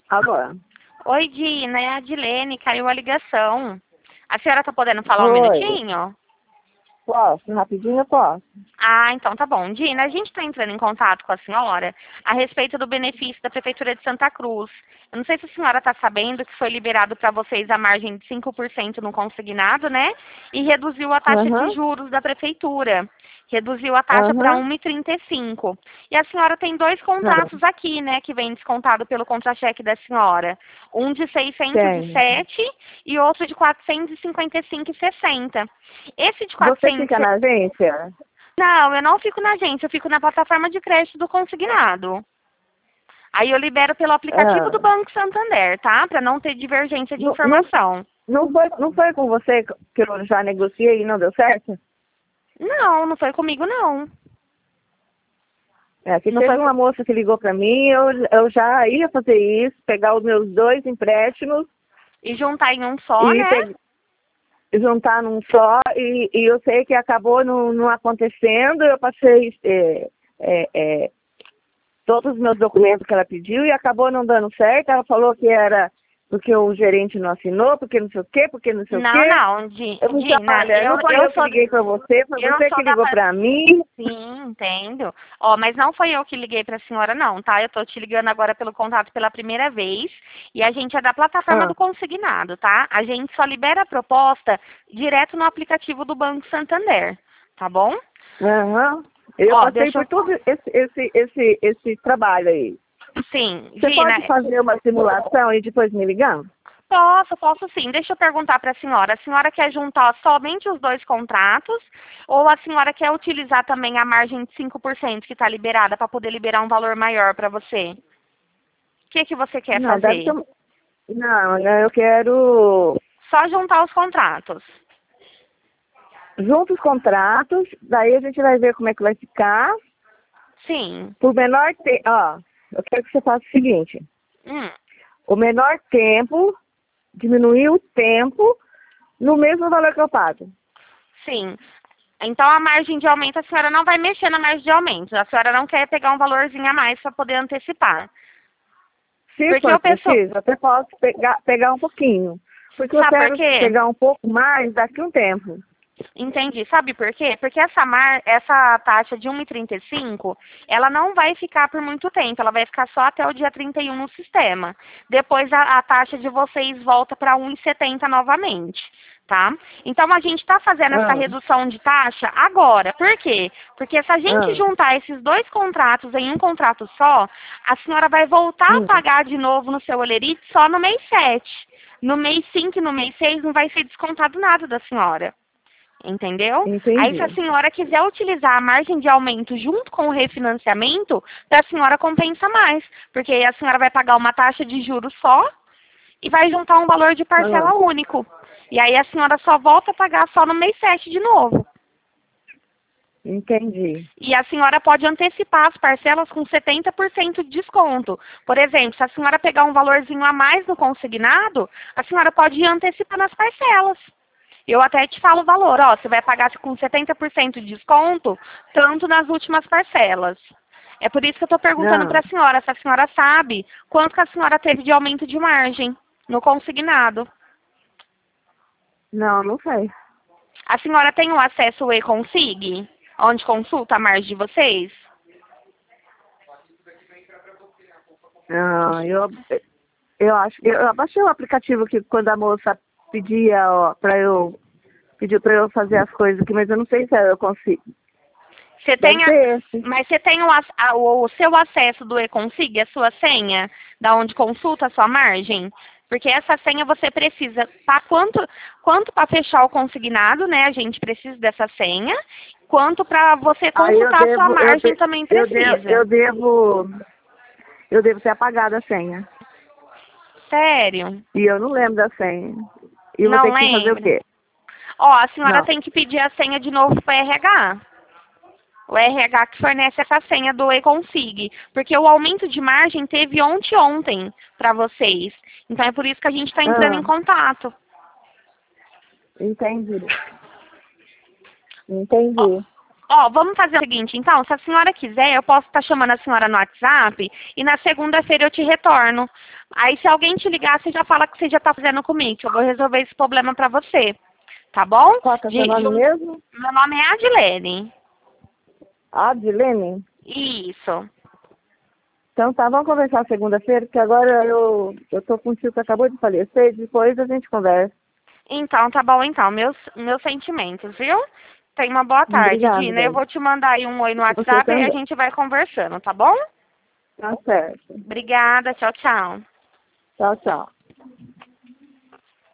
Agora. Oi, Dina, é a Adilene, caiu a ligação. A senhora tá podendo falar um Oi. minutinho? Posso? Rapidinho eu posso. Ah, então tá bom. Dina, a gente está entrando em contato com a senhora a respeito do benefício da Prefeitura de Santa Cruz. Eu não sei se a senhora está sabendo que foi liberado para vocês a margem de 5% no consignado, né? E reduziu a taxa de Aham. juros da Prefeitura. Reduziu a taxa para Aham. 1,35. E a senhora tem dois Não. contratos aqui, né, que vem descontado pelo contra-cheque da senhora. Um de Tem. 607 e outro de 455,60. Esse de Você fica 400. na agência? Não, eu não fico na agência, eu fico na plataforma de crédito do consignado. Aí eu libero pelo aplicativo Ah. do Banco Santander, tá? Para não ter divergência de Não, não, informação. não foi com você que eu já negociei e não deu certo? Não, não foi comigo, não. É, que Não teve foi uma moça que ligou para mim, eu já ia fazer isso, pegar os meus dois empréstimos E juntar em um só, e né? juntar num só, e eu sei que acabou não acontecendo, eu passei todos os meus documentos que ela pediu e acabou não dando certo. Ela falou que era porque o gerente não assinou, porque não sei o quê, porque não sei o Não, quê. não, Eu disse, Dina, olha, não foi eu eu que sou... liguei para você, foi Eu você sou que da... ligou para mim. Sim, entendo. Ó, mas não foi eu que liguei para a senhora, não, tá? Eu tô te ligando agora pelo contato pela primeira vez e a gente é da plataforma Ah, do consignado, tá? A gente só libera a proposta direto no aplicativo do Banco Santander, tá bom? aham. Eu Ó, passei deixa por eu... todo esse trabalho aí. Sim, Você Dina, pode fazer uma simulação e depois me ligar? posso sim. Deixa eu perguntar para a senhora. A senhora quer juntar somente os dois contratos ou a senhora quer utilizar também a margem de 5% que está liberada para poder liberar um valor maior para você? O que você quer Não, deve ser. fazer? Não, né, eu quero Só juntar os contratos. juntos os contratos, daí a gente vai ver como é que vai ficar. Sim. Por menor tempo, ó, eu quero que você faça o seguinte, Hum, o menor tempo, diminuir o tempo no mesmo valor que eu pago. sim. Então a margem de aumento, a senhora não vai mexer na margem de aumento. A senhora não quer pegar um valorzinho a mais para poder antecipar. Se Porque for o pessoal. preciso, até posso pegar um pouquinho, porque eu Sabe por quero quê? pegar um pouco mais daqui a um tempo. Entendi. Sabe por quê? Porque essa taxa de 1,35, ela não vai ficar por muito tempo, ela vai ficar só até o dia 31 no sistema. Depois a taxa de vocês volta para 1,70 novamente, tá? Então a gente está fazendo essa Ah, redução de taxa agora. Por quê? Porque se a gente ah, juntar esses dois contratos em um contrato só, a senhora vai voltar a hum, pagar de novo no seu Olerite só no mês 7. No mês 5 e no mês 6 não vai ser descontado nada da senhora. Entendeu? Aí, se a entendi. senhora quiser utilizar a margem de aumento junto com o refinanciamento, para a senhora compensa mais. Porque aí a senhora vai pagar uma taxa de juros só e vai juntar um valor de Ah, parcela único. E aí a senhora só volta a pagar só no mês 7 de novo. entendi. E a senhora pode antecipar as parcelas com 70% de desconto. Por exemplo, se a senhora pegar um valorzinho a mais no consignado, a senhora pode ir antecipando as parcelas. Eu até te falo o valor, ó, você vai pagar com 70% de desconto, tanto nas últimas parcelas. É por isso que eu estou perguntando para Não, a senhora, se a senhora sabe quanto que a senhora teve de aumento de margem no consignado. não sei. A senhora tem o acesso ao e-consig, onde consulta a margem de vocês? Não, eu acho, eu baixei o aplicativo que quando a moça pedia, ó, pediu para eu fazer as coisas aqui, mas eu não sei se eu consigo. Você Deve tem ser esse. mas você tem o seu acesso do e-consig, a sua senha, da onde consulta a sua margem? Porque essa senha você precisa, tá? Quanto para fechar o consignado, né? A gente precisa dessa senha, quanto para você Aí consultar a sua margem também precisa. eu devo ter apagado a senha. Sério? E eu não lembro da senha. E eu vou Não ter que fazer o lembra? quê? Ó, a senhora Não. tem que pedir a senha de novo para RH. O RH que fornece essa senha do e-consig. Porque o aumento de margem teve ontem para vocês. Então é por isso que a gente está entrando em Ah, contato. entendi. Ó, Entendi. Ó, vamos fazer o seguinte, então, se a senhora quiser, eu posso estar chamando a senhora no WhatsApp e na segunda-feira eu te retorno. Aí se alguém te ligar, você já fala que você já está fazendo comigo, que eu vou resolver esse problema para você. Tá bom? Qual que é o seu nome mesmo? Meu nome é Adilene. Adilene? Isso. Então tá, vamos conversar segunda-feira, porque agora eu tô com um tio que acabou de falecer, depois a gente conversa. Então, tá bom, então. Meus sentimentos, viu? Tenha uma boa tarde, Obrigada, Dina. Eu Dani. vou te mandar aí um oi no Você WhatsApp e a também. gente vai conversando, tá bom? Tá certo. Obrigada. Tchau, tchau. Tchau, tchau.